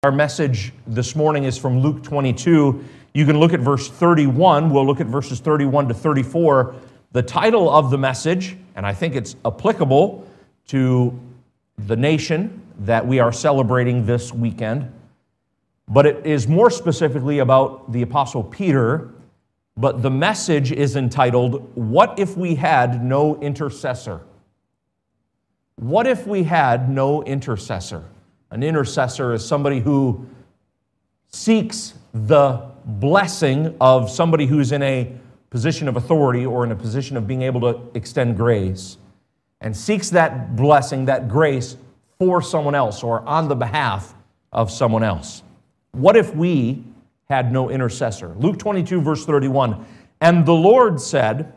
Our message this morning is from Luke 22. You can look at verse 31. We'll look at verses 31 to 34. The title of the message, and I think it's applicable to the nation that we are celebrating this weekend, but it is more specifically about the Apostle Peter, but the message is entitled, "What if we had no intercessor?" What if we had no intercessor? An intercessor is somebody who seeks the blessing of somebody who's in a position of authority or in a position of being able to extend grace, and seeks that blessing, that grace, for someone else or on the behalf of someone else. What if we had no intercessor? Luke 22, verse 31, "And the Lord said,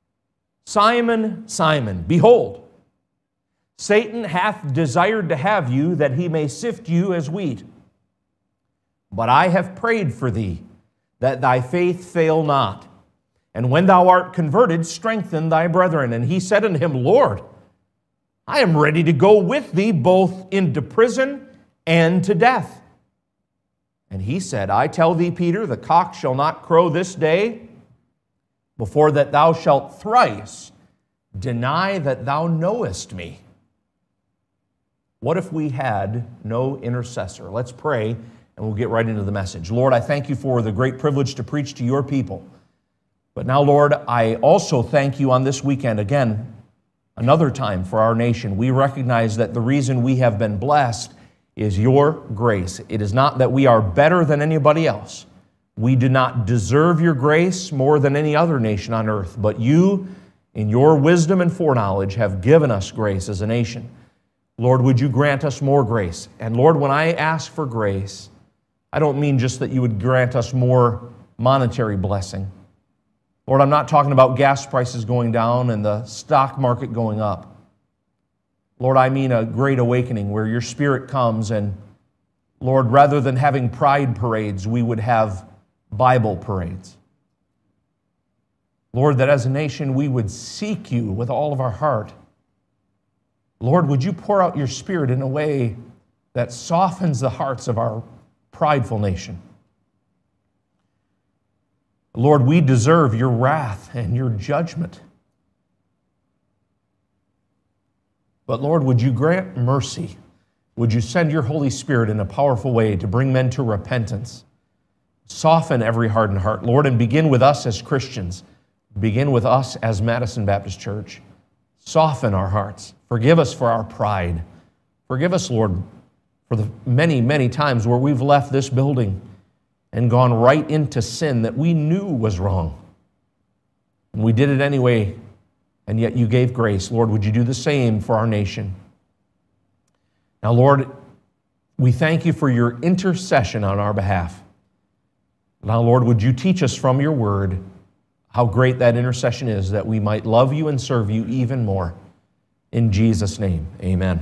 Simon, Simon, behold, Satan hath desired to have you, that he may sift you as wheat. But I have prayed for thee, that thy faith fail not. And when thou art converted, strengthen thy brethren. And he said unto him, Lord, I am ready to go with thee both into prison and to death. And he said, I tell thee, Peter, the cock shall not crow this day, before that thou shalt thrice deny that thou knowest me." What if we had no intercessor? Let's pray, and we'll get right into the message. Lord, I thank you for the great privilege to preach to your people. But now, Lord, I also thank you on this weekend, again, another time for our nation. We recognize that the reason we have been blessed is your grace. It is not that we are better than anybody else. We do not deserve your grace more than any other nation on earth. But you, in your wisdom and foreknowledge, have given us grace as a nation. Lord, would you grant us more grace? And Lord, when I ask for grace, I don't mean just that you would grant us more monetary blessing. Lord, I'm not talking about gas prices going down and the stock market going up. Lord, I mean a great awakening where your Spirit comes and, Lord, rather than having pride parades, we would have Bible parades. Lord, that as a nation we would seek you with all of our heart. Lord, would you pour out your Spirit in a way that softens the hearts of our prideful nation? Lord, we deserve your wrath and your judgment. But Lord, would you grant mercy? Would you send your Holy Spirit in a powerful way to bring men to repentance? Soften every hardened heart, Lord, and begin with us as Christians. Begin with us as Madison Baptist Church. Soften our hearts. Forgive us for our pride. Forgive us, Lord, for the many, many times where we've left this building and gone right into sin that we knew was wrong. And we did it anyway, and yet you gave grace. Lord, would you do the same for our nation? Now, Lord, we thank you for your intercession on our behalf. Now, Lord, would you teach us from your word how great that intercession is, that we might love you and serve you even more. In Jesus' name, amen.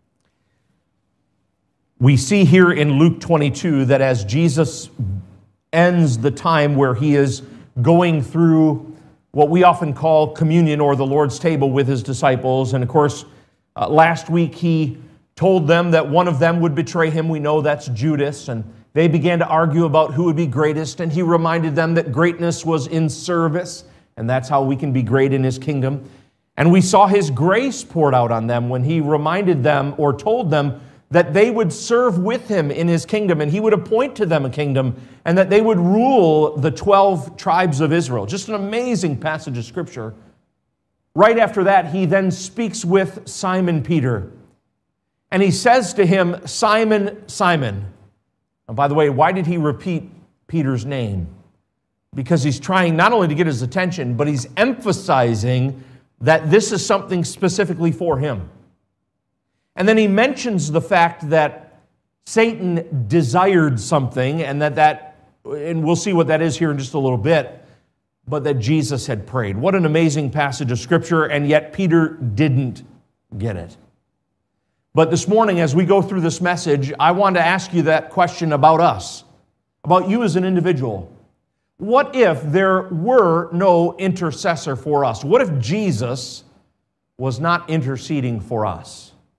We see here in Luke 22 that as Jesus ends the time where he is going through what we often call communion or the Lord's table with his disciples, and of course, last week he told them that one of them would betray him. We know that's Judas, and they began to argue about who would be greatest, and he reminded them that greatness was in service, and that's how we can be great in his kingdom. And we saw his grace poured out on them when he reminded them or told them that they would serve with him in his kingdom, and he would appoint to them a kingdom, and that they would rule the 12 tribes of Israel. Just an amazing passage of Scripture. Right after that, he then speaks with Simon Peter, and he says to him, Simon, Simon. And by the way, why did he repeat Peter's name? Because he's trying not only to get his attention, but he's emphasizing that this is something specifically for him. And then he mentions the fact that Satan desired something, and and we'll see what that is here in just a little bit, but that Jesus had prayed. What an amazing passage of Scripture, and yet Peter didn't get it. But this morning, as we go through this message, I want to ask you that question about us, about you as an individual. What if there were no intercessor for us? What if Jesus was not interceding for us?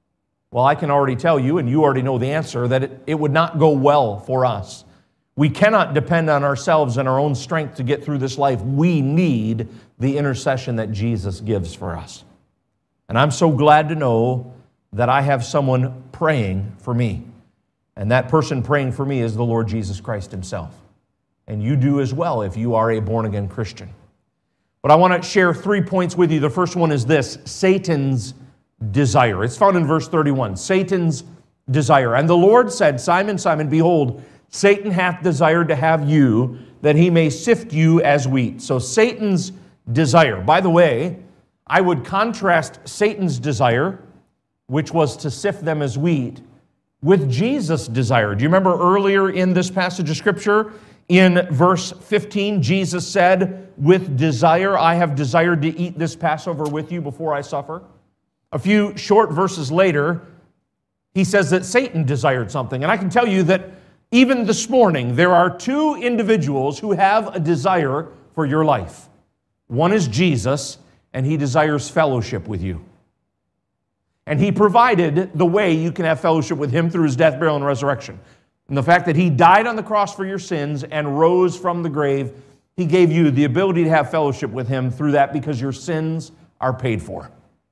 Well, I can already tell you, and you already know the answer, that it would not go well for us. We cannot depend on ourselves and our own strength to get through this life. We need the intercession that Jesus gives for us. And I'm so glad to know that I have someone praying for me. And that person praying for me is the Lord Jesus Christ himself. And you do as well if you are a born-again Christian. But I want to share 3 points with you. The first one is this: Satan's desire. It's found in verse 31. Satan's desire. And the Lord said, Simon, Simon, behold, Satan hath desired to have you, that he may sift you as wheat. So Satan's desire. By the way, I would contrast Satan's desire, which was to sift them as wheat, with Jesus' desire. Do you remember earlier in this passage of Scripture, in verse 15, Jesus said, with desire, I have desired to eat this Passover with you before I suffer. A few short verses later, he says that Satan desired something. And I can tell you that even this morning, there are 2 individuals who have a desire for your life. One is Jesus, and he desires fellowship with you. And he provided the way you can have fellowship with him through his death, burial, and resurrection. And the fact that he died on the cross for your sins and rose from the grave, he gave you the ability to have fellowship with him through that because your sins are paid for.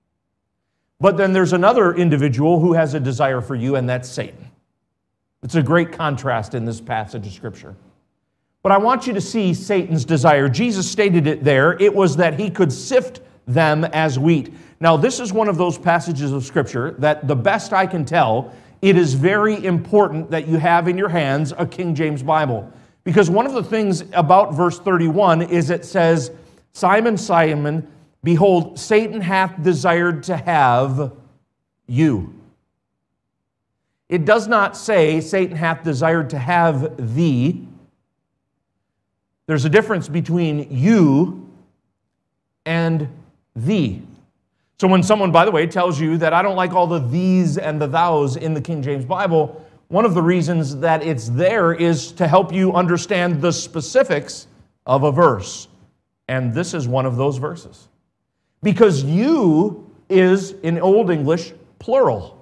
But then there's another individual who has a desire for you, and that's Satan. It's a great contrast in this passage of Scripture. But I want you to see Satan's desire. Jesus stated it there. It was that he could sift them as wheat. Now, this is one of those passages of Scripture that, the best I can tell, it is very important that you have in your hands a King James Bible. Because one of the things about verse 31 is it says, Simon, Simon, behold, Satan hath desired to have you. It does not say Satan hath desired to have thee. There's a difference between you and thee. So when someone, by the way, tells you that I don't like all the these and the thous in the King James Bible, one of the reasons that it's there is to help you understand the specifics of a verse. And this is one of those verses. Because you is, in Old English, plural.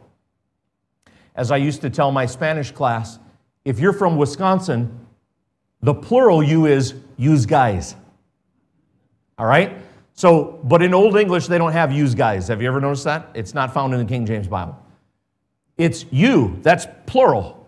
As I used to tell my Spanish class, if you're from Wisconsin, the plural you is yous guys. All right? So, but in Old English, they don't have yous guys. Have you ever noticed that? It's not found in the King James Bible. It's you. That's plural.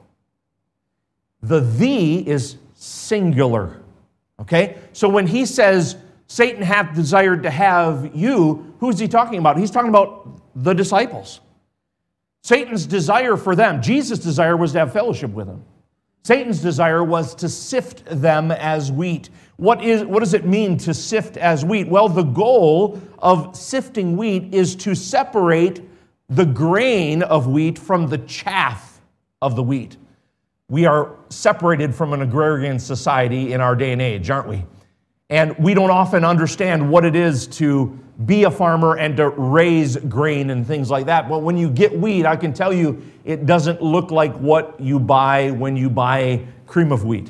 The thee is singular. Okay? So when he says, Satan hath desired to have you, who is he talking about? He's talking about the disciples. Satan's desire for them, Jesus' desire was to have fellowship with them. Satan's desire was to sift them as wheat. What does it mean to sift as wheat? Well, the goal of sifting wheat is to separate the grain of wheat from the chaff of the wheat. We are separated from an agrarian society in our day and age, aren't we? And we don't often understand what it is to be a farmer and to raise grain and things like that. But when you get wheat, I can tell you it doesn't look like what you buy when you buy cream of wheat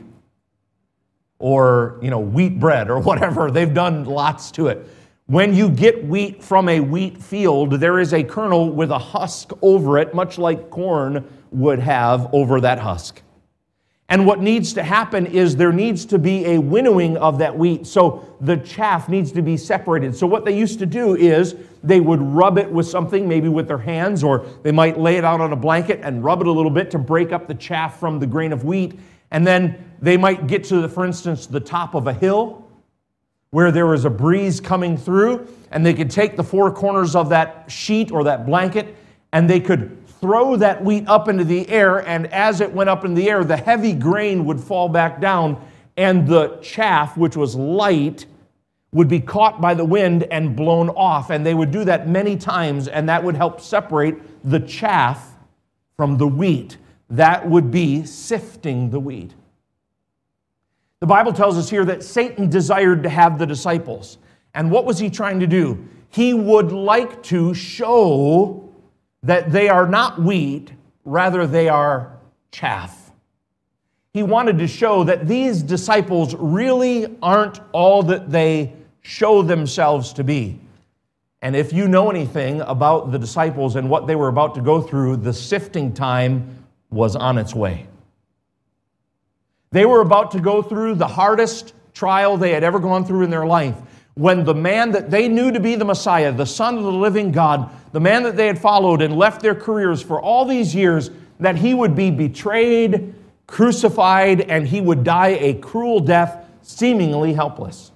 or, wheat bread or whatever. They've done lots to it. When you get wheat from a wheat field, there is a kernel with a husk over it, much like corn would have over that husk. And what needs to happen is there needs to be a winnowing of that wheat. So the chaff needs to be separated. So what they used to do is they would rub it with something, maybe with their hands, or they might lay it out on a blanket and rub it a little bit to break up the chaff from the grain of wheat. And then they might get to, for instance, the top of a hill where there was a breeze coming through, and they could take the 4 corners of that sheet or that blanket, and they could throw that wheat up into the air, and as it went up in the air, the heavy grain would fall back down, and the chaff, which was light, would be caught by the wind and blown off. And they would do that many times, and that would help separate the chaff from the wheat. That would be sifting the wheat. The Bible tells us here that Satan desired to have the disciples. And what was he trying to do? He would like to show that they are not wheat, rather they are chaff. He wanted to show that these disciples really aren't all that they show themselves to be. And if you know anything about the disciples and what they were about to go through, the sifting time was on its way. They were about to go through the hardest trial they had ever gone through in their life, when the man that they knew to be the Messiah, the Son of the living God, the man that they had followed and left their careers for all these years, that he would be betrayed, crucified, and he would die a cruel death, seemingly helpless.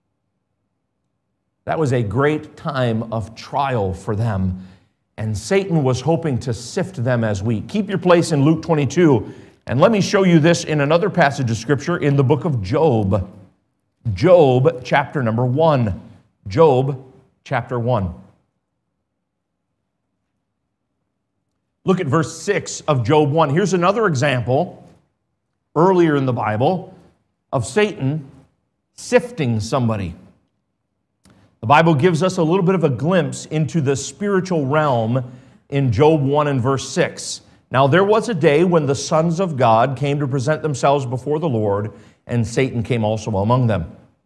That was a great time of trial for them, and Satan was hoping to sift them as wheat. Keep your place in Luke 22, and let me show you this in another passage of Scripture in the book of Job. Job chapter number 1. Job chapter 1. Look at verse 6 of Job 1. Here's another example earlier in the Bible of Satan sifting somebody. The Bible gives us a little bit of a glimpse into the spiritual realm in Job 1 and verse 6. Now there was a day when the sons of God came to present themselves before the Lord, and Satan came also among them.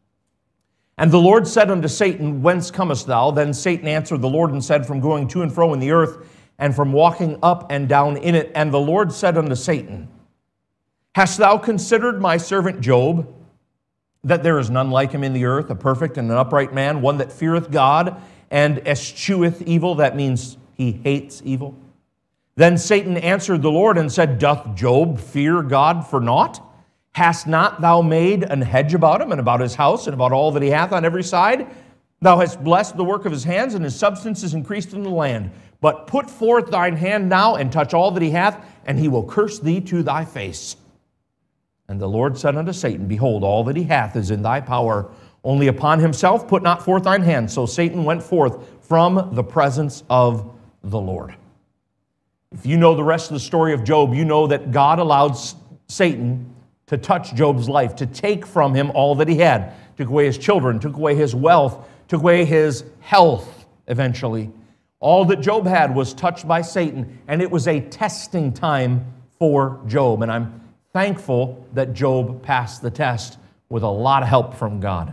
And the Lord said unto Satan, Whence comest thou? Then Satan answered the Lord and said, From going to and fro in the earth, and from walking up and down in it. And the Lord said unto Satan, Hast thou considered my servant Job, that there is none like him in the earth, a perfect and an upright man, one that feareth God and escheweth evil? That means he hates evil. Then Satan answered the Lord and said, Doth Job fear God for naught? Hast not thou made an hedge about him and about his house and about all that he hath on every side? Thou hast blessed the work of his hands, and his substance is increased in the land. But put forth thine hand now and touch all that he hath, and he will curse thee to thy face. And the Lord said unto Satan, Behold, all that he hath is in thy power. Only upon himself put not forth thine hand. So Satan went forth from the presence of the Lord. If you know the rest of the story of Job, you know that God allowed Satan to touch Job's life, to take from him all that he had. Took away his children, took away his wealth, took away his health eventually. All that Job had was touched by Satan, and it was a testing time for Job. And I'm thankful that Job passed the test with a lot of help from God.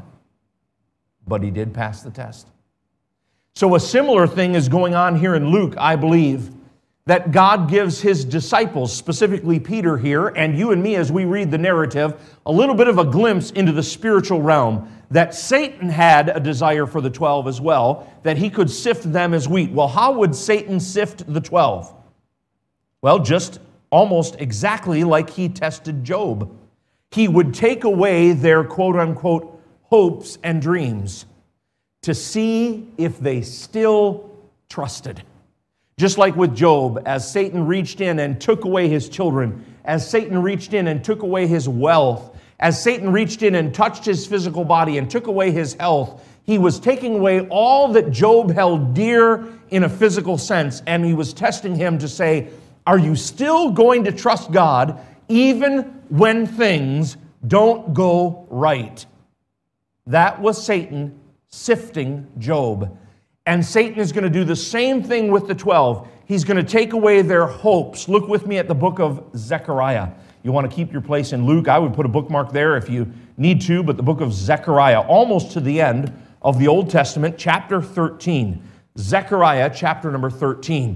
But he did pass the test. So a similar thing is going on here in Luke, I believe, that God gives his disciples, specifically Peter here, and you and me as we read the narrative, a little bit of a glimpse into the spiritual realm, that Satan had a desire for the 12 as well, that he could sift them as wheat. Well, how would Satan sift the 12? Well, just almost exactly like he tested Job. He would take away their quote-unquote hopes and dreams to see if they still trusted. Just like with Job, as Satan reached in and took away his children, as Satan reached in and took away his wealth, as Satan reached in and touched his physical body and took away his health, he was taking away all that Job held dear in a physical sense, and he was testing him to say, are you still going to trust God even when things don't go right? That was Satan sifting Job. And Satan is going to do the same thing with the 12. He's going to take away their hopes. Look with me at the book of Zechariah. You want to keep your place in Luke? I would put a bookmark there if you need to, but the book of Zechariah, almost to the end of the Old Testament, chapter 13. Zechariah, chapter number 13.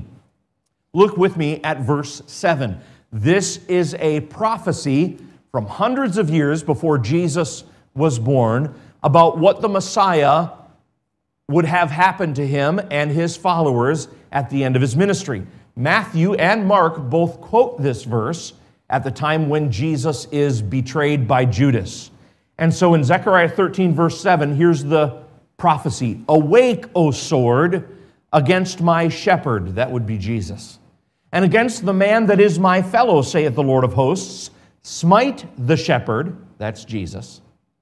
Look with me at verse 7. This is a prophecy from hundreds of years before Jesus was born about what the Messiah would have happened to him and his followers at the end of his ministry. Matthew and Mark both quote this verse at the time when Jesus is betrayed by Judas. And so in Zechariah 13, verse 7, here's the prophecy. Awake, O sword, against my shepherd, that would be Jesus, and against the man that is my fellow, saith the Lord of hosts. Smite the shepherd, that's Jesus,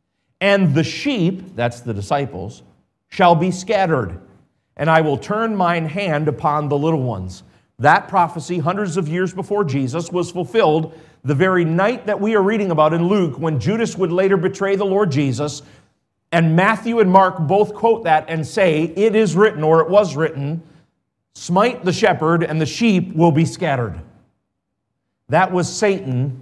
and the sheep, that's the disciples, shall be scattered, and I will turn mine hand upon the little ones. That prophecy, hundreds of years before Jesus, was fulfilled the very night that we are reading about in Luke, when Judas would later betray the Lord Jesus. And Matthew and Mark both quote that and say, it is written, or it was written, smite the shepherd and the sheep will be scattered. That was Satan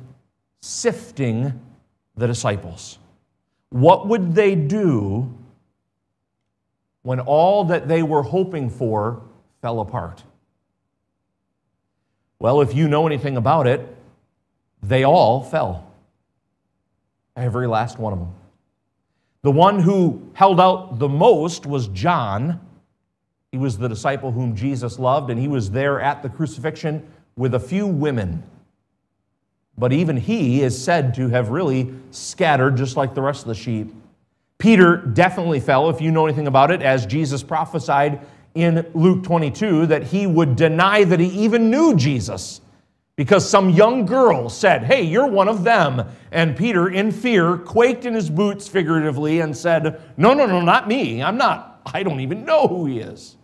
sifting the disciples. What would they do when all that they were hoping for fell apart? Well, if you know anything about it, they all fell. Every last one of them. The one who held out the most was John. He was the disciple whom Jesus loved, and he was there at the crucifixion with a few women. But even he is said to have really scattered just like the rest of the sheep. Peter definitely fell, if you know anything about it, as Jesus prophesied in Luke 22 that he would deny that he even knew Jesus because some young girl said, "Hey, you're one of them." And Peter, in fear, quaked in his boots figuratively and said, No, not me. I don't even know who he is."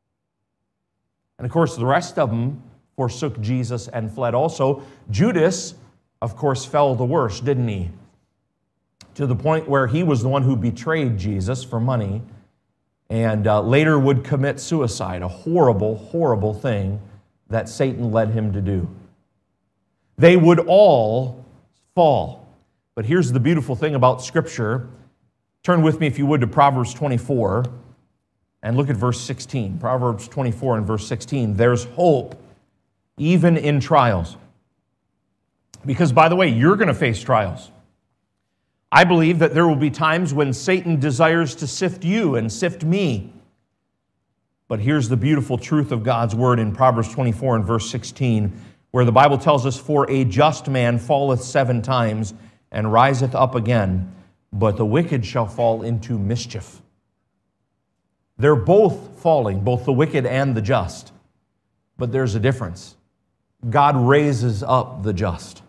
And of course, the rest of them forsook Jesus and fled also. Judas, of course, fell the worst, didn't he? To the point where he was the one who betrayed Jesus for money and later would commit suicide, a horrible, horrible thing that Satan led him to do. They would all fall. But here's the beautiful thing about Scripture. Turn with me, if you would, to Proverbs 24 and look at verse 16. Proverbs 24 and verse 16. There's hope even in trials. Because, by the way, you're going to face trials. I believe that there will be times when Satan desires to sift you and sift me. But here's the beautiful truth of God's word in Proverbs 24 and verse 16, where the Bible tells us, "For a just man falleth 7 times and riseth up again, but the wicked shall fall into mischief." They're both falling, both the wicked and the just. But there's a difference. God raises up the just.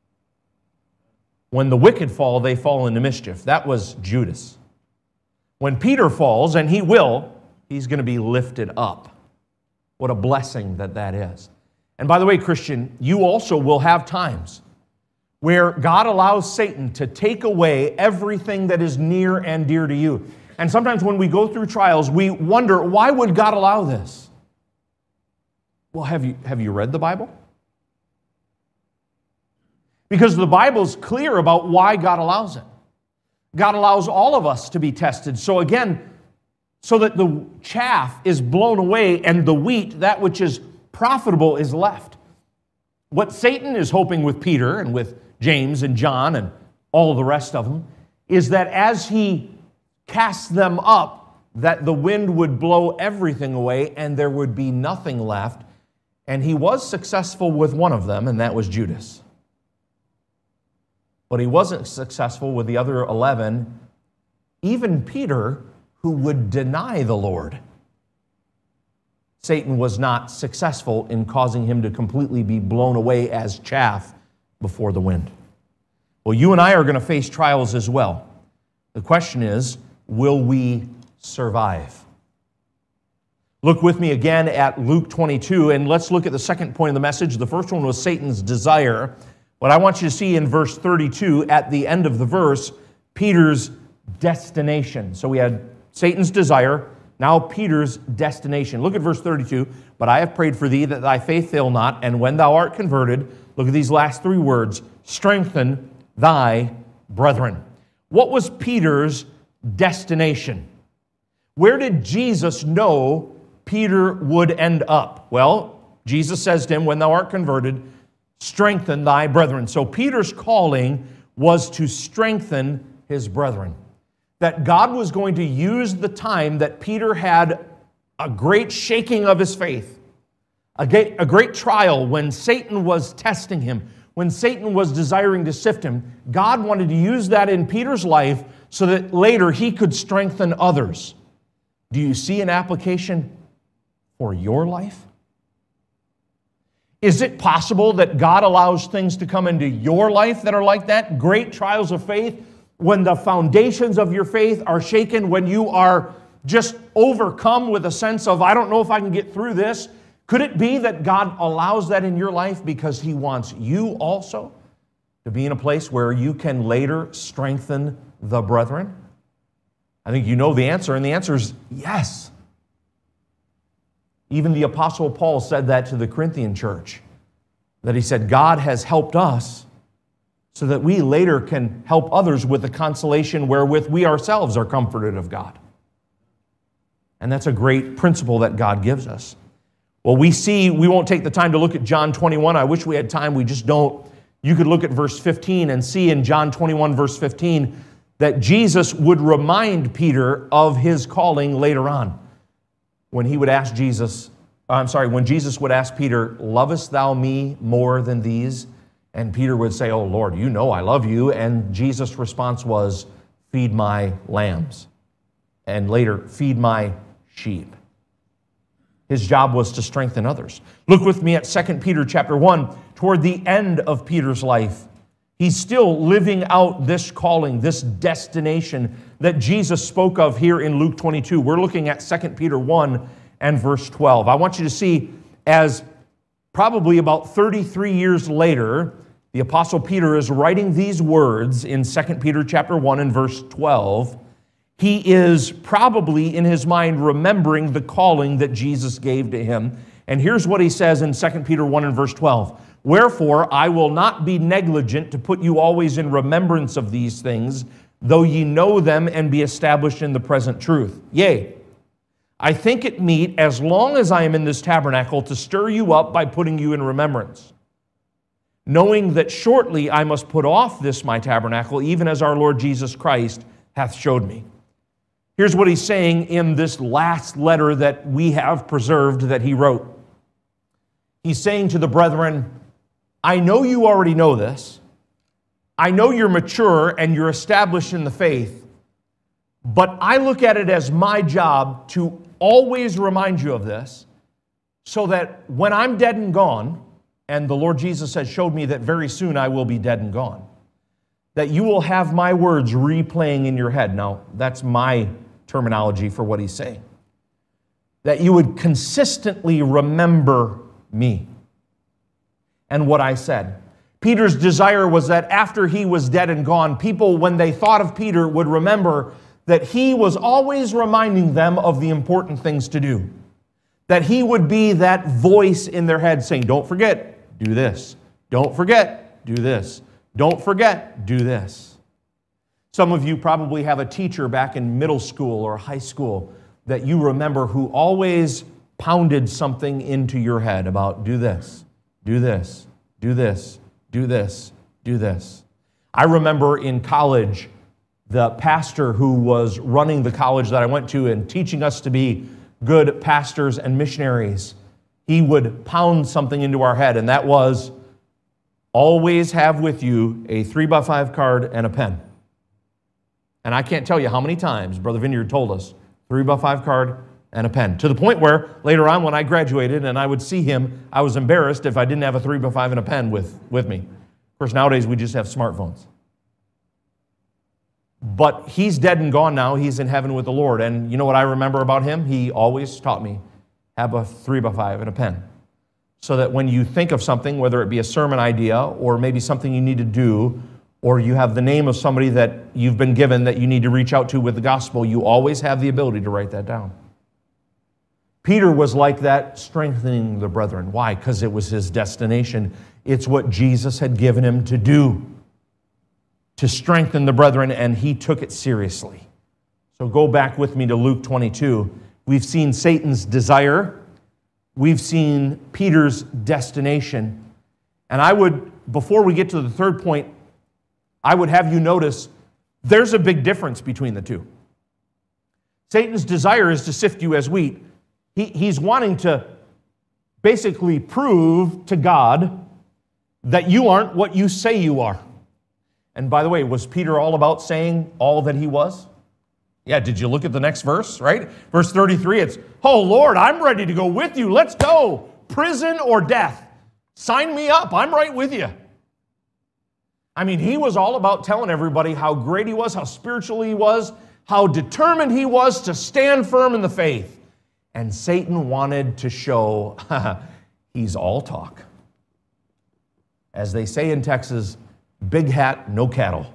When the wicked fall, they fall into mischief. That was Judas. When Peter falls, and he will, he's going to be lifted up. What a blessing that is. And by the way, Christian, you also will have times where God allows Satan to take away everything that is near and dear to you. And sometimes when we go through trials, we wonder, why would God allow this? Well, have you read the Bible? Because the Bible's clear about why God allows it. God allows all of us to be tested. So again, so that the chaff is blown away and the wheat, that which is profitable, is left. What Satan is hoping with Peter and with James and John and all the rest of them is that as he casts them up, that the wind would blow everything away and there would be nothing left. And he was successful with one of them, and that was Judas. But he wasn't successful with the other 11, even Peter, who would deny the Lord. Satan was not successful in causing him to completely be blown away as chaff before the wind. Well, you and I are going to face trials as well. The question is, will we survive? Look with me again at Luke 22, and let's look at the second point of the message. The first one was Satan's desire. What I want you to see in verse 32, at the end of the verse, Peter's destination. So we had Satan's desire, now Peter's destination. Look at verse 32. "But I have prayed for thee that thy faith fail not, and when thou art converted," look at these last 3 words, "strengthen thy brethren." What was Peter's destination? Where did Jesus know Peter would end up? Well, Jesus says to him, "When thou art converted, strengthen thy brethren." So Peter's calling was to strengthen his brethren. That God was going to use the time that Peter had a great shaking of his faith, a great trial when Satan was testing him, when Satan was desiring to sift him. God wanted to use that in Peter's life so that later he could strengthen others. Do you see an application for your life? Is it possible that God allows things to come into your life that are like that? Great trials of faith, when the foundations of your faith are shaken, when you are just overcome with a sense of, I don't know if I can get through this. Could it be that God allows that in your life because He wants you also to be in a place where you can later strengthen the brethren? I think you know the answer, and the answer is yes. Even the Apostle Paul said that to the Corinthian church, that he said, God has helped us so that we later can help others with the consolation wherewith we ourselves are comforted of God. And that's a great principle that God gives us. Well, we won't take the time to look at John 21. I wish we had time, we just don't. You could look at verse 15 and see in John 21, verse 15, that Jesus would remind Peter of his calling later on. When when Jesus would ask Peter, "Lovest thou me more than these?" And Peter would say, "Oh Lord, you know I love you." And Jesus' response was, "Feed my lambs." And later, "Feed my sheep." His job was to strengthen others. Look with me at 2 Peter chapter 1, toward the end of Peter's life. He's still living out this calling, this destination that Jesus spoke of here in Luke 22. We're looking at 2 Peter 1 and verse 12. I want you to see, as probably about 33 years later, the Apostle Peter is writing these words in 2 Peter chapter 1 and verse 12. He is probably in his mind remembering the calling that Jesus gave to him. And here's what he says in 2 Peter 1 and verse 12. "Wherefore I will not be negligent to put you always in remembrance of these things, though ye know them and be established in the present truth. Yea, I think it meet, as long as I am in this tabernacle, to stir you up by putting you in remembrance, knowing that shortly I must put off this my tabernacle, even as our Lord Jesus Christ hath showed me." Here's what he's saying in this last letter that we have preserved that he wrote. He's saying to the brethren, I know you already know this. I know you're mature and you're established in the faith, but I look at it as my job to always remind you of this, so that when I'm dead and gone, and the Lord Jesus has showed me that very soon I will be dead and gone, that you will have my words replaying in your head. Now, that's my terminology for what he's saying. That you would consistently remember me and what I said. Peter's desire was that after he was dead and gone, people, when they thought of Peter, would remember that he was always reminding them of the important things to do. That he would be that voice in their head saying, don't forget, do this. Don't forget, do this. Don't forget, do this. Some of you probably have a teacher back in middle school or high school that you remember who always pounded something into your head about do this, do this, do this, do this, do this. I remember in college, the pastor who was running the college that I went to and teaching us to be good pastors and missionaries, he would pound something into our head, and that was, always have with you a 3x5 card and a pen. And I can't tell you how many times Brother Vineyard told us, 3x5 card and a pen. To the point where later on when I graduated and I would see him, I was embarrassed if I didn't have a 3x5 and a pen with me. Of course, nowadays we just have smartphones. But he's dead and gone now. He's in heaven with the Lord. And you know what I remember about him? He always taught me, have a 3x5 and a pen. So that when you think of something, whether it be a sermon idea or maybe something you need to do, or you have the name of somebody that you've been given that you need to reach out to with the gospel, you always have the ability to write that down. Peter was like that, strengthening the brethren. Why? Because it was his destination. It's what Jesus had given him to do, to strengthen the brethren, and he took it seriously. So go back with me to Luke 22. We've seen Satan's desire. We've seen Peter's destination. And I would, before we get to the third point, I would have you notice there's a big difference between the two. Satan's desire is to sift you as wheat. He's wanting to basically prove to God that you aren't what you say you are. And by the way, was Peter all about saying all that he was? Yeah, did you look at the next verse, right? Verse 33, it's, oh Lord, I'm ready to go with you. Let's go. Prison or death. Sign me up. I'm right with you. I mean, he was all about telling everybody how great he was, how spiritual he was, how determined he was to stand firm in the faith. And Satan wanted to show he's all talk. As they say in Texas, big hat, no cattle.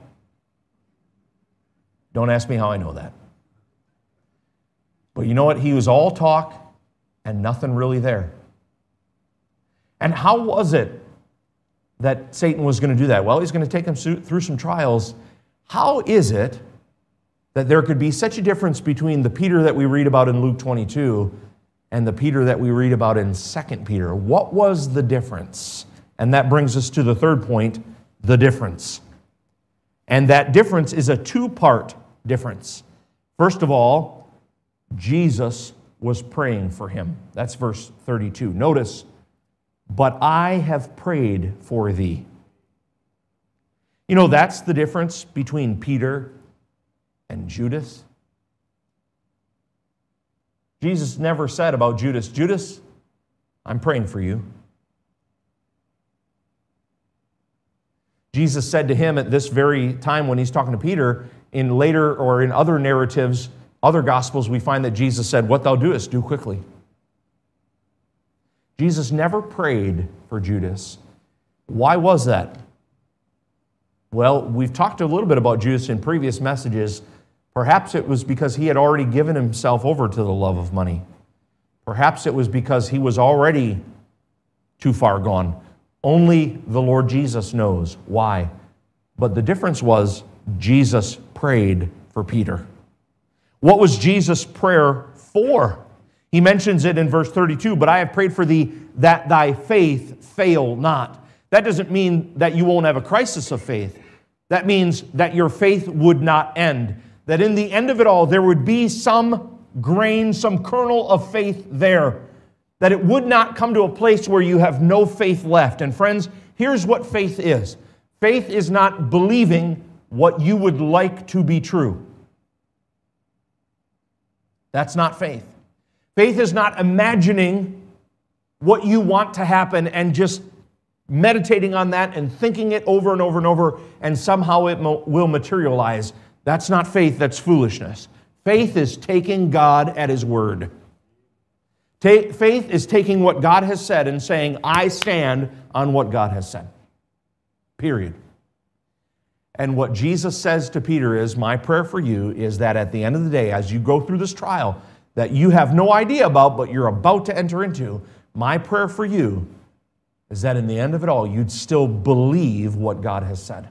Don't ask me how I know that. But you know what? He was all talk and nothing really there. And how was it that Satan was going to do that? Well, he's going to take him through some trials. How is it that there could be such a difference between the Peter that we read about in Luke 22 and the Peter that we read about in 2 Peter. What was the difference? And that brings us to the third point, the difference. And that difference is a two-part difference. First of all, Jesus was praying for him. That's verse 32. Notice, but I have prayed for thee. You know, that's the difference between Peter and Judas. Jesus never said about Judas, Judas, I'm praying for you. Jesus said to him at this very time when he's talking to Peter, in later or in other narratives, other Gospels, we find that Jesus said, what thou doest, do quickly. Jesus never prayed for Judas. Why was that? Well, we've talked a little bit about Judas in previous messages. Perhaps it was because he had already given himself over to the love of money. Perhaps it was because he was already too far gone. Only the Lord Jesus knows why. But the difference was Jesus prayed for Peter. What was Jesus' prayer for? He mentions it in verse 32, but I have prayed for thee that thy faith fail not. That doesn't mean that you won't have a crisis of faith. That means that your faith would not end. That in the end of it all, there would be some grain, some kernel of faith there. That it would not come to a place where you have no faith left. And friends, here's what faith is. Faith is not believing what you would like to be true. That's not faith. Faith is not imagining what you want to happen and just meditating on that and thinking it over and over and over, and somehow it will materialize. That's not faith, that's foolishness. Faith is taking God at His word. Faith is taking what God has said and saying, I stand on what God has said. Period. And what Jesus says to Peter is, my prayer for you is that at the end of the day, as you go through this trial that you have no idea about, but you're about to enter into, my prayer for you is that in the end of it all, you'd still believe what God has said.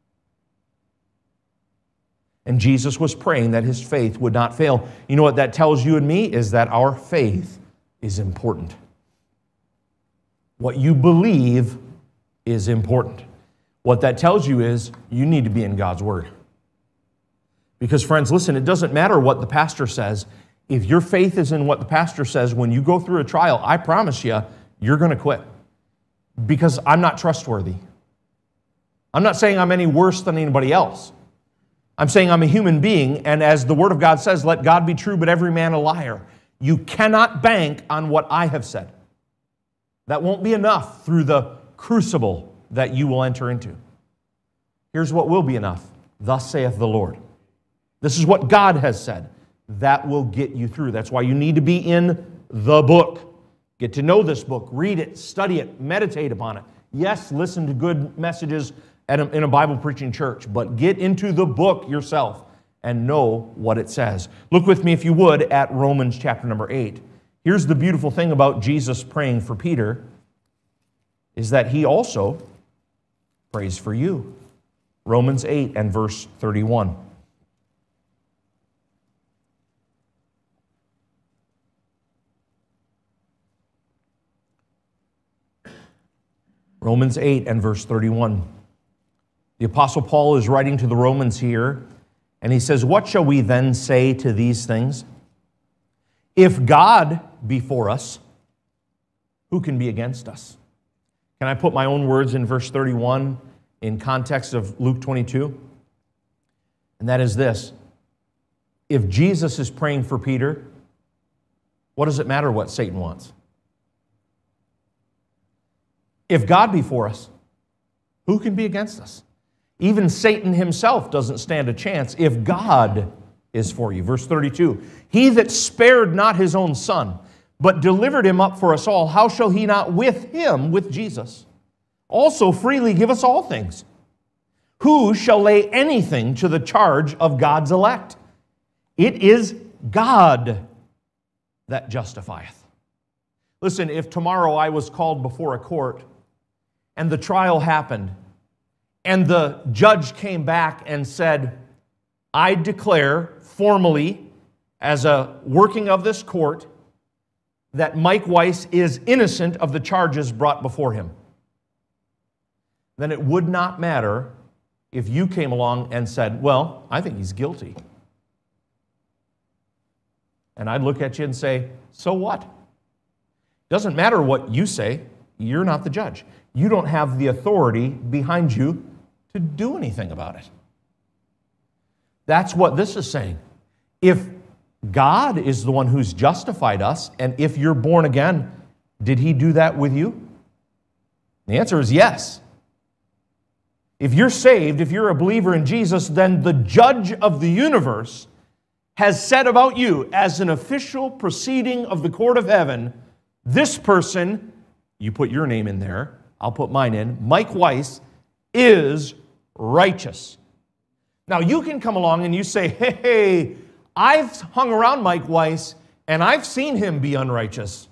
And Jesus was praying that his faith would not fail. You know what that tells you and me? Is that our faith is important. What you believe is important. What that tells you is you need to be in God's word. Because friends, listen, it doesn't matter what the pastor says. If your faith is in what the pastor says, when you go through a trial, I promise you, you're going to quit. Because I'm not trustworthy. I'm not saying I'm any worse than anybody else. I'm saying I'm a human being, and as the Word of God says, let God be true, but every man a liar. You cannot bank on what I have said. That won't be enough through the crucible that you will enter into. Here's what will be enough. Thus saith the Lord. This is what God has said. That will get you through. That's why you need to be in the book. Get to know this book. Read it, study it, meditate upon it. Yes, listen to good messages in a Bible preaching church, but get into the book yourself and know what it says. Look with me, if you would, at Romans chapter number 8. Here's the beautiful thing about Jesus praying for Peter, is that he also prays for you. Romans 8 and verse 31. Romans 8 and verse 31. The Apostle Paul is writing to the Romans here, and he says, what shall we then say to these things? If God be for us, who can be against us? Can I put my own words in verse 31 in context of Luke 22? And that is this. If Jesus is praying for Peter, what does it matter what Satan wants? If God be for us, who can be against us? Even Satan himself doesn't stand a chance if God is for you. Verse 32, he that spared not his own son, but delivered him up for us all, how shall he not with him, with Jesus, also freely give us all things? Who shall lay anything to the charge of God's elect? It is God that justifieth. Listen, if tomorrow I was called before a court and the trial happened, and the judge came back and said, I declare formally, as a working of this court, that Mike Weiss is innocent of the charges brought before him. Then it would not matter if you came along and said, well, I think he's guilty. And I'd look at you and say, so what? Doesn't matter what you say. You're not the judge. You don't have the authority behind you to do anything about it. That's what this is saying. If God is the one who's justified us, and if you're born again, did He do that with you? The answer is yes. If you're saved, if you're a believer in Jesus, then the judge of the universe has said about you, as an official proceeding of the court of heaven, this person, you put your name in there, I'll put mine in, Mike Weiss, is righteous. Now, you can come along and you say, hey, I've hung around Mike Weiss and I've seen him be unrighteous.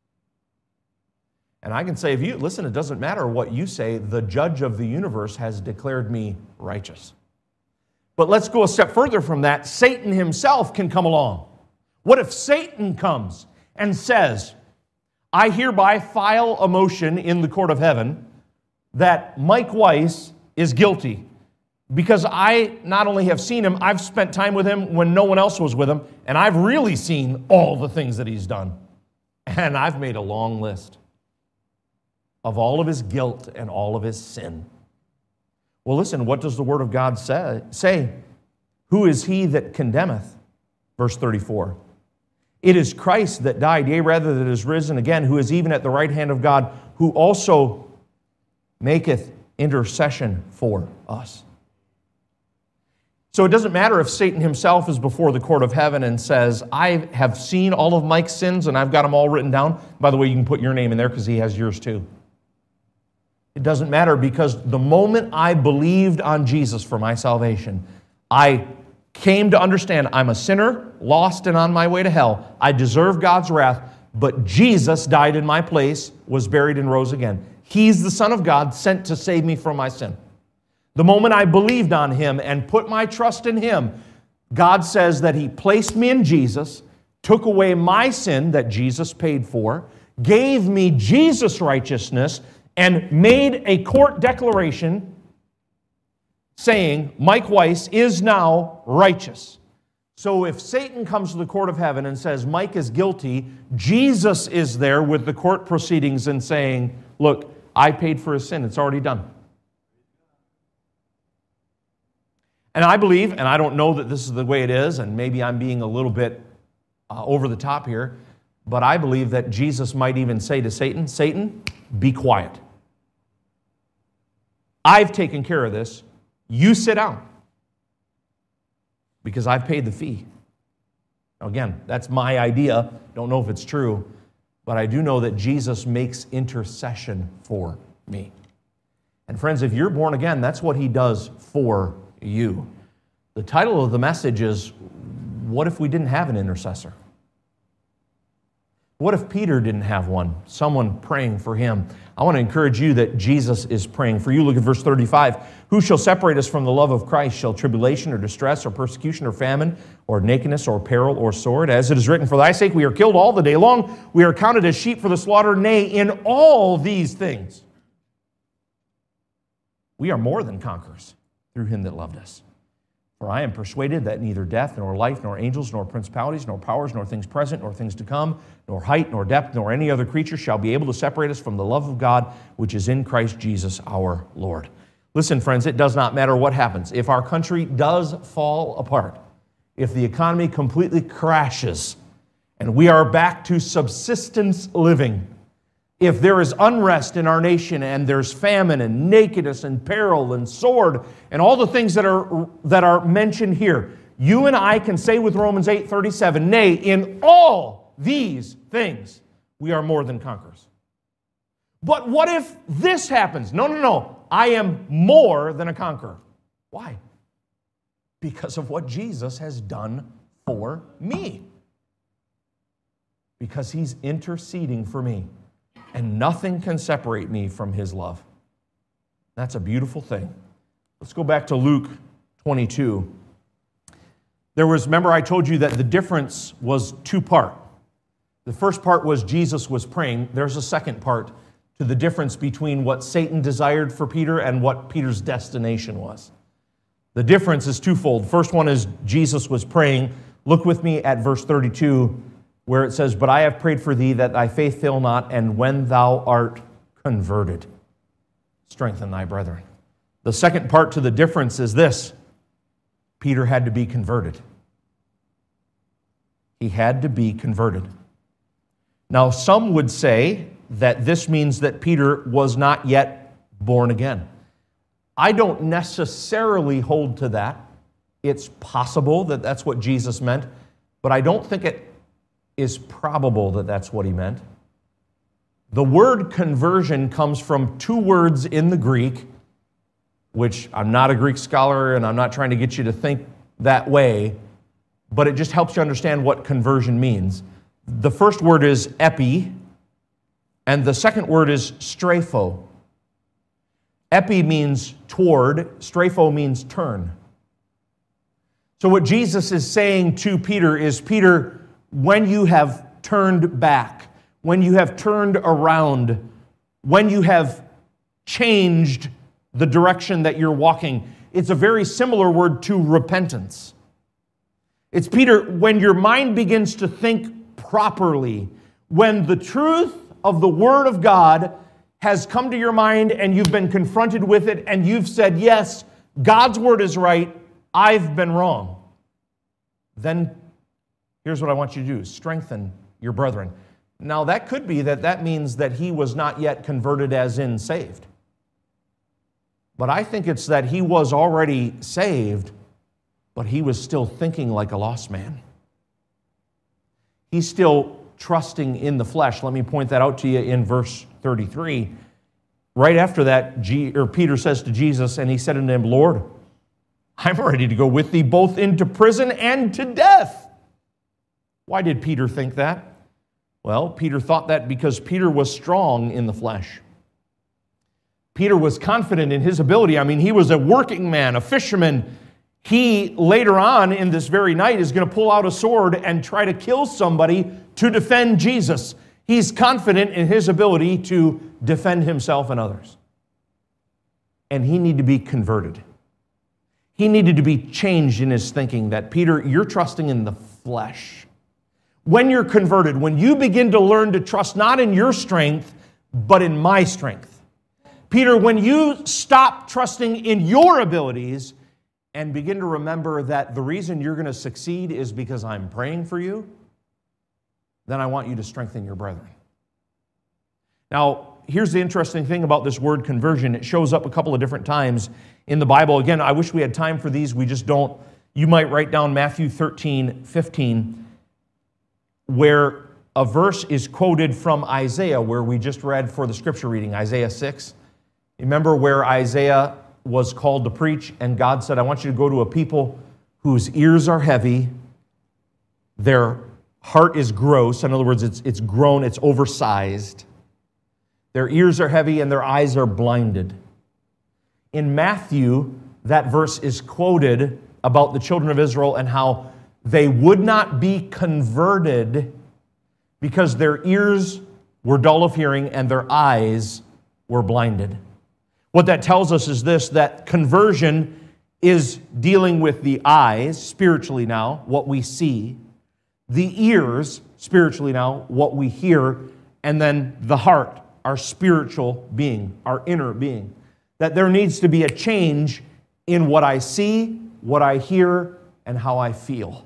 And I can say, listen, it doesn't matter what you say, the judge of the universe has declared me righteous. But let's go a step further from that. Satan himself can come along. What if Satan comes and says, I hereby file a motion in the court of heaven that Mike Weiss is guilty because I not only have seen him, I've spent time with him when no one else was with him, and I've really seen all the things that he's done. And I've made a long list of all of his guilt and all of his sin. Well, listen, what does the Word of God say? Who is he that condemneth? Verse 34. It is Christ that died, yea, rather that is risen again, who is even at the right hand of God, who also maketh intercession for us. So it doesn't matter if Satan himself is before the court of heaven and says, I have seen all of Mike's sins and I've got them all written down. By the way, you can put your name in there because he has yours too. It doesn't matter, because the moment I believed on Jesus for my salvation, I came to understand I'm a sinner, lost and on my way to hell. I deserve God's wrath, but Jesus died in my place, was buried and rose again. He's the Son of God sent to save me from my sin. The moment I believed on Him and put my trust in Him, God says that He placed me in Jesus, took away my sin that Jesus paid for, gave me Jesus' righteousness, and made a court declaration saying, Mike Weiss is now righteous. So if Satan comes to the court of heaven and says, Mike is guilty, Jesus is there with the court proceedings and saying, look, I paid for his sin. It's already done. And I believe, and I don't know that this is the way it is, and maybe I'm being a little bit over the top here, but I believe that Jesus might even say to Satan, Satan, be quiet. I've taken care of this. You sit down. Because I've paid the fee. Now again, that's my idea. Don't know if it's true. But I do know that Jesus makes intercession for me. And friends, if you're born again, that's what He does for you. The title of the message is, what if we didn't have an intercessor? What if Peter didn't have one? Someone praying for him. I want to encourage you that Jesus is praying for you. Look at verse 35. Who shall separate us from the love of Christ? Shall tribulation or distress or persecution or famine or nakedness or peril or sword? As it is written, for thy sake we are killed all the day long. We are counted as sheep for the slaughter. Nay, in all these things we are more than conquerors through Him that loved us. For I am persuaded that neither death, nor life, nor angels, nor principalities, nor powers, nor things present, nor things to come, nor height, nor depth, nor any other creature shall be able to separate us from the love of God, which is in Christ Jesus our Lord. Listen, friends, it does not matter what happens. If our country does fall apart, if the economy completely crashes, and we are back to subsistence living, if there is unrest in our nation and there's famine and nakedness and peril and sword and all the things that are mentioned here, you and I can say with Romans 8:37, nay, in all these things we are more than conquerors. But what if this happens? No. I am more than a conqueror. Why? Because of what Jesus has done for me. Because He's interceding for me. And nothing can separate me from His love. That's a beautiful thing. Let's go back to Luke 22. Remember I told you that the difference was two-part. The first part was Jesus was praying. There's a second part to the difference between what Satan desired for Peter and what Peter's destination was. The difference is twofold. First one is Jesus was praying. Look with me at verse 32, where it says, "But I have prayed for thee that thy faith fail not, and when thou art converted, strengthen thy brethren." The second part to the difference is this: Peter had to be converted. He had to be converted. Now, some would say that this means that Peter was not yet born again. I don't necessarily hold to that. It's possible that that's what Jesus meant, but I don't think it is probable that that's what he meant. The word conversion comes from two words in the Greek, which I'm not a Greek scholar and I'm not trying to get you to think that way, but it just helps you understand what conversion means. The first word is epi, and the second word is strapho. Epi means toward, strapho means turn. So what Jesus is saying to Peter is, Peter, when you have turned back, when you have turned around, when you have changed the direction that you're walking, it's a very similar word to repentance. It's, Peter, when your mind begins to think properly, when the truth of the Word of God has come to your mind and you've been confronted with it and you've said, yes, God's Word is right, I've been wrong. Then here's what I want you to do: strengthen your brethren. Now that could be that means that he was not yet converted as in saved. But I think it's that he was already saved, but he was still thinking like a lost man. He's still trusting in the flesh. Let me point that out to you in verse 33. Right after that, Peter says to Jesus, and he said unto him, Lord, I'm ready to go with thee both into prison and to death. Why did Peter think that? Well, Peter thought that because Peter was strong in the flesh. Peter was confident in his ability. I mean, he was a working man, a fisherman. He, later on in this very night, is going to pull out a sword and try to kill somebody to defend Jesus. He's confident in his ability to defend himself and others. And he needed to be converted. He needed to be changed in his thinking that, Peter, you're trusting in the flesh. When you're converted, when you begin to learn to trust not in your strength, but in my strength. Peter, when you stop trusting in your abilities and begin to remember that the reason you're going to succeed is because I'm praying for you, then I want you to strengthen your brethren. Now, here's the interesting thing about this word conversion. It shows up a couple of different times in the Bible. Again, I wish we had time for these. We just don't. You might write down Matthew 13:15, where a verse is quoted from Isaiah, where we just read for the scripture reading, Isaiah 6. Remember where Isaiah was called to preach, and God said, I want you to go to a people whose ears are heavy, their heart is gross. In other words, it's grown, it's oversized. Their ears are heavy and their eyes are blinded. In Matthew, that verse is quoted about the children of Israel and how they would not be converted because their ears were dull of hearing and their eyes were blinded. What that tells us is this, that conversion is dealing with the eyes, spiritually now, what we see, the ears, spiritually now, what we hear, and then the heart, our spiritual being, our inner being. That there needs to be a change in what I see, what I hear, and how I feel.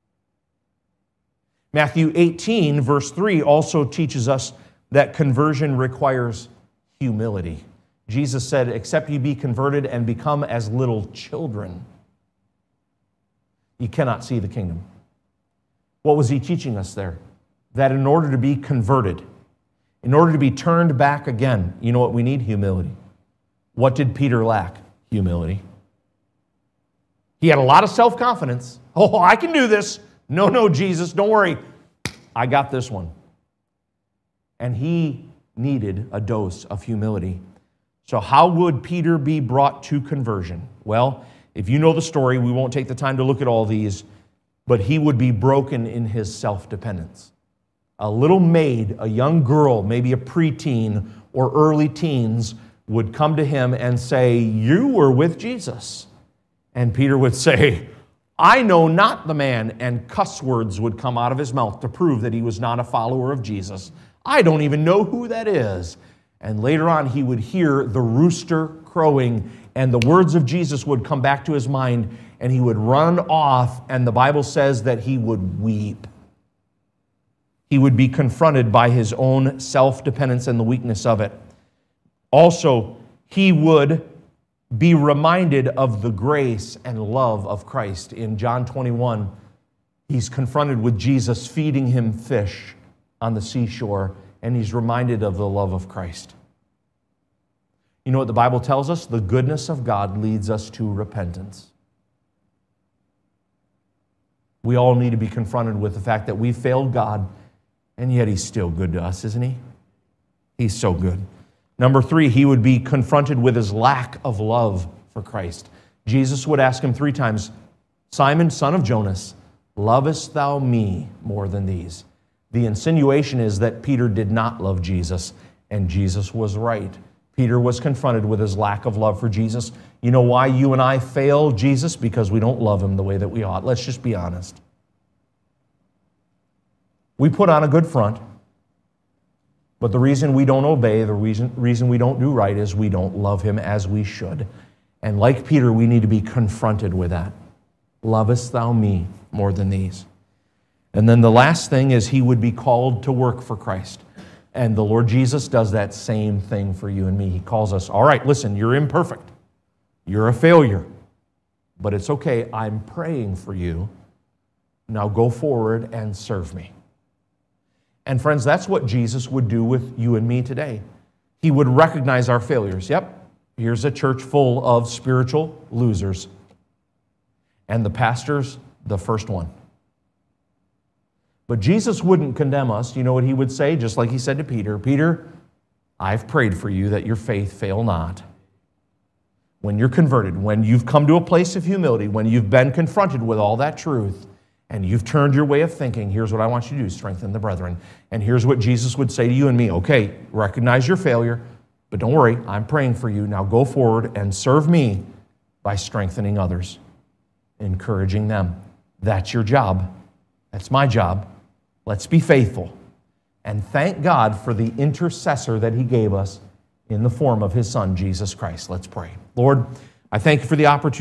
Matthew 18, verse 3 also teaches us that conversion requires humility. Jesus said, except ye be converted and become as little children, you cannot see the kingdom. What was he teaching us there? That in order to be converted, in order to be turned back again, you know what we need? Humility. What did Peter lack? Humility. He had a lot of self-confidence. Oh, I can do this. No, Jesus, don't worry. I got this one. And he needed a dose of humility. So how would Peter be brought to conversion? Well, if you know the story, we won't take the time to look at all these. but he would be broken in his self-dependence. A little maid, a young girl, maybe a preteen or early teens, would come to him and say, "You were with Jesus." And Peter would say, "I know not the man," and cuss words would come out of his mouth to prove that he was not a follower of Jesus. "I don't even know who that is." And later on, he would hear the rooster crowing, and the words of Jesus would come back to his mind, and he would run off, and the Bible says that he would weep. He would be confronted by his own self-dependence and the weakness of it. Also, he would be reminded of the grace and love of Christ. In John 21, he's confronted with Jesus feeding him fish on the seashore, and he's reminded of the love of Christ. You know what the Bible tells us? The goodness of God leads us to repentance. We all need to be confronted with the fact that we failed God, and yet he's still good to us, isn't he? He's so good. Number 3, he would be confronted with his lack of love for Christ. Jesus would ask him 3 times, "Simon, son of Jonas, lovest thou me more than these?" The insinuation is that Peter did not love Jesus, and Jesus was right. Peter was confronted with his lack of love for Jesus. You know why you and I fail Jesus? Because we don't love him the way that we ought. Let's just be honest. We put on a good front, but the reason we don't obey, the reason we don't do right is we don't love him as we should. And like Peter, we need to be confronted with that. Lovest thou me more than these? And then the last thing is he would be called to work for Christ. And the Lord Jesus does that same thing for you and me. He calls us, all right, listen, you're imperfect. You're a failure. But it's okay, I'm praying for you. Now go forward and serve me. And friends, that's what Jesus would do with you and me today. He would recognize our failures. Yep, here's a church full of spiritual losers. And the pastor's the first one. But Jesus wouldn't condemn us. You know what he would say? Just like he said to Peter, "Peter, I've prayed for you that your faith fail not." When you're converted, when you've come to a place of humility, when you've been confronted with all that truth, and you've turned your way of thinking, here's what I want you to do, strengthen the brethren. And here's what Jesus would say to you and me. Okay, recognize your failure, but don't worry, I'm praying for you. Now go forward and serve me by strengthening others, encouraging them. That's your job. That's my job. Let's be faithful. And thank God for the intercessor that he gave us in the form of his Son, Jesus Christ. Let's pray. Lord, I thank you for the opportunity